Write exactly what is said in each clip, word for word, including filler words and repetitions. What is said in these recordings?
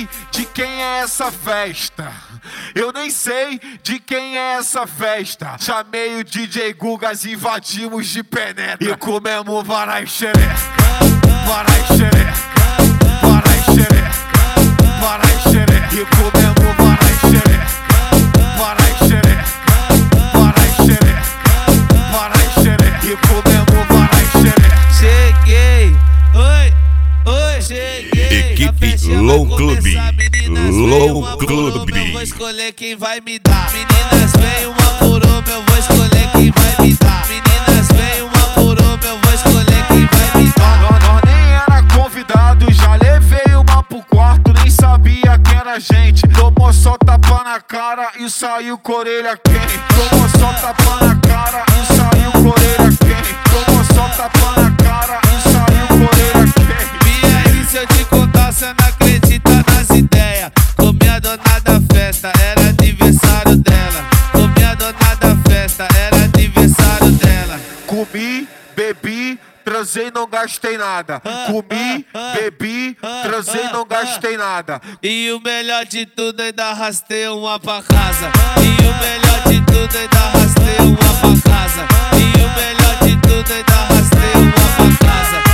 sei de quem é essa festa. Eu nem sei de quem é essa festa. Chamei o D J Gugas, invadimos de penetra e comemos varai xereca, varai xereca, varai xereca, varai xereca e comemos varai xereca, varai xereca, varai xereca, varai xereca e comemos varai xereca. Cheguei, oi, oi, cheguei. Equipe Low Club, Low Club. Eu vou escolher quem vai me dar. Meninas, vem uma por uma, eu vou escolher quem vai me dar. Meninas, vem uma por uma, eu vou escolher quem vai me dar. Nós, nós nem era convidado, já levei uma pro quarto, nem sabia quem era a gente. Tomou só tapa na cara e saiu com a orelha quente. Tomou só tapa na cara e saiu com a orelha quente. Tomou só tapa na cara e saiu com a orelha quente. E aí, se eu te contar, cê não acredita nas ideias. Comi a dona da festa, era aniversário dela. Comi a dona da festa, era aniversário dela. Comi, bebi, transei, não gastei nada. Comi, bebi, transei, não gastei nada. E o melhor de tudo, ainda arrastei uma pra casa. E o melhor de tudo, ainda arrastei uma pra casa. E o melhor de tudo, ainda arrastei uma pra casa.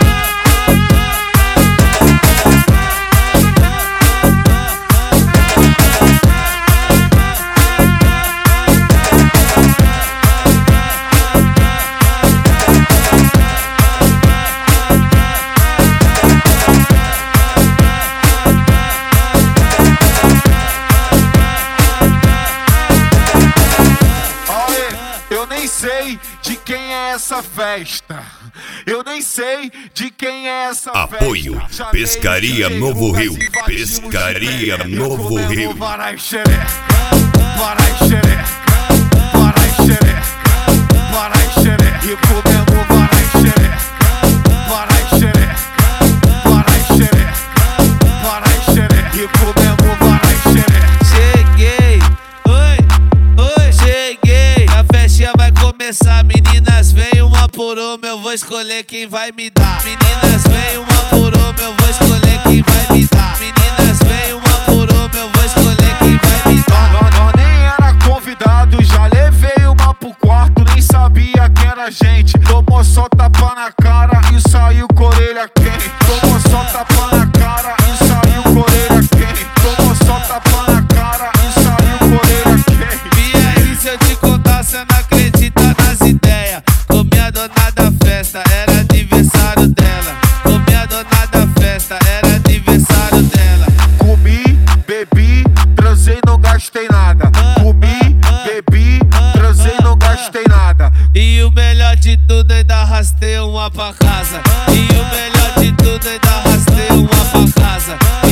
Eu nem sei de quem é essa festa. Eu nem sei de quem é essa festa. Apoio Pescaria Novo Rio. Pescaria Novo Rio. Varai xereca, varai xereca, varai xereca, varai xereca e comemos varai xereca, varai xereca, varai xereca, varai xereca e comemos varai xereca. Cheguei, oi, oi, cheguei. A festinha vai começar, meninas, vem uma por uma, eu vou escolher quem vai me dar. Meninas, vem uma por uma, eu vou escolher quem vai me dar. Meninas, vem uma por uma, eu vou escolher quem vai me dar. Nós, nós nem era convidado, já levei uma pro quarto, nem sabia quem era a gente. Tomou só tapa na cara e saiu com a orelha quente. Tomou só tapa na cara e saiu com a orelha quente. Tomou só tapa na cara e saiu com a orelha quente. E aí, se eu te contar, cê não acredita nas ideias. Comi a dona da festa, era aniversário dela. Comi a dona da festa, era aniversário dela. Comi, bebi, transei, não gastei nada. Comi, bebi, transei, não gastei nada. E o melhor de tudo, ainda arrastei uma pra casa. E o melhor de tudo, ainda arrastei uma pra casa.